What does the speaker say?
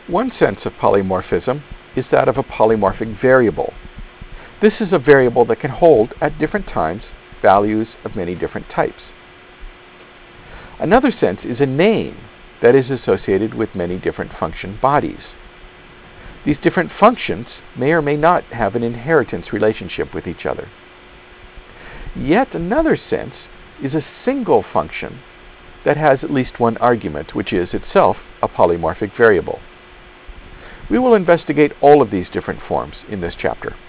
One sense of polymorphism is that of a polymorphic variable. This is a variable that can hold at different times values of many different types. Another sense is a name that is associated with many different function bodies. These different functions may or may not have an inheritance relationship with each other. Yet another sense is a single function that has at least one argument, which is itself a polymorphic variable. We will investigate all of these different forms in this chapter.